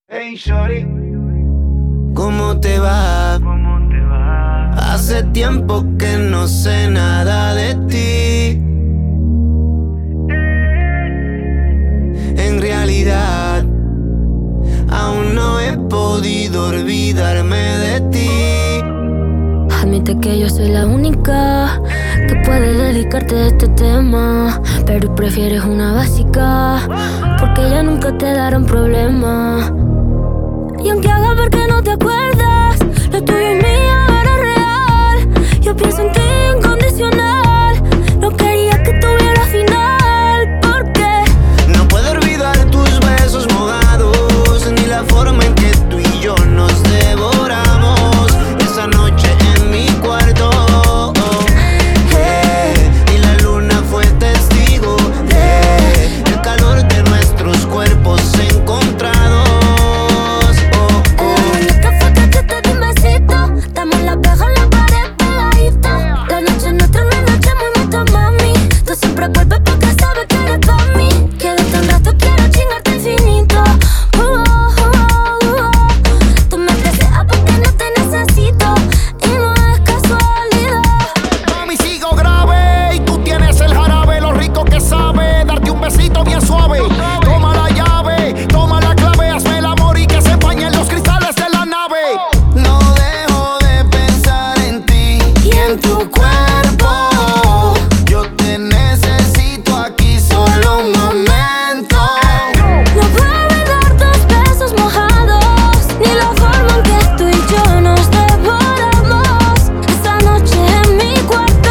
Hey, shorty, ¿Cómo te va? ¿cómo te va? Hace tiempo que no sé nada de ti. En realidad, aún no he podido olvidarme de ti. Admite que yo soy la única que puede dedicarte a este tema, pero prefieres una básica, porque ya nunca te dará un problema. Y aunque haga ver que no te acuerdas, lo tuyo y mío era real. Yo pienso en ti incondicional. No quería que tuviera final, porque no puedo olvidar tus besos mojados, ni la forma en que tú y yo nos devoramos esa noche en mi cuarto. Y la luna fue testigo del calor de nuestros cuerpos encontrados. la única fue que te di un besito. Damos la peja en la pared pegadita. La noche nuestra, una noche muy bonita, mami. Tú siempre vuelves porque sabes que eres pa' mí. Quédate un rato, quiero chingarte infinito. Tú me deseas porque no te necesito, y no es casualidad. Mami, sigo grave y tú tienes el jarabe, lo rico que sabe darte un besito bien suave. Toma la llave, toma la clave, hazme el amor y que se empañen los cristales de la nave. No dejo de pensar en ti y en tu cuerpo. Yo te necesito aquí solo un momento. No puedo olvidar tus besos mojados, ni la forma en que tú y yo nos devoramos esa noche en mi cuarto.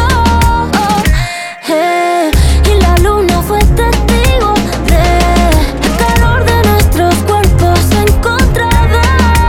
Y la luna fue testigo del calor de nuestros cuerpos encontrados.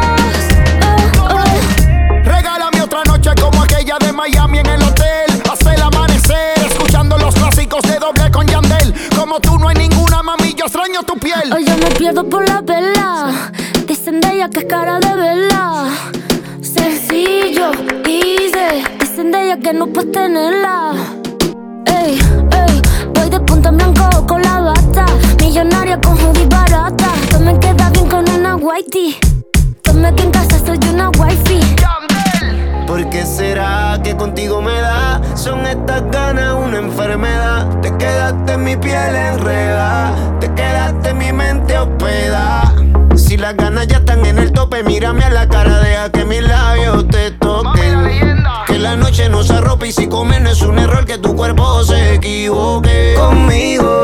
Regálame otra noche como aquella de Miami en el hotel. Hasta el amanecer, escuchando los clásicos de Doble con Yandel. Como tú no hay ninguna, mami, yo extraño tu piel. Hoy yo me pierdo por la vela. Dicen de ella que es cara de vela. Sencillo, easy. Dicen de ella que no puedes tenerla. Ey, ey, voy de punta en blanco con la bata. Millonaria con hoodie barata. Tú me quedas bien con una whitey. Tome que en casa soy una wifey. ¿Por qué será que contigo me da? Son estas ganas una enfermedad. Te quedaste en mi piel enredada, te quedaste en mi mente hospedada. Si las ganas ya están en el tope, mírame a la cara, deja que mis labios te toquen. Que la noche nos arrope y si comer no es un error, que tu cuerpo se equivoque. Conmigo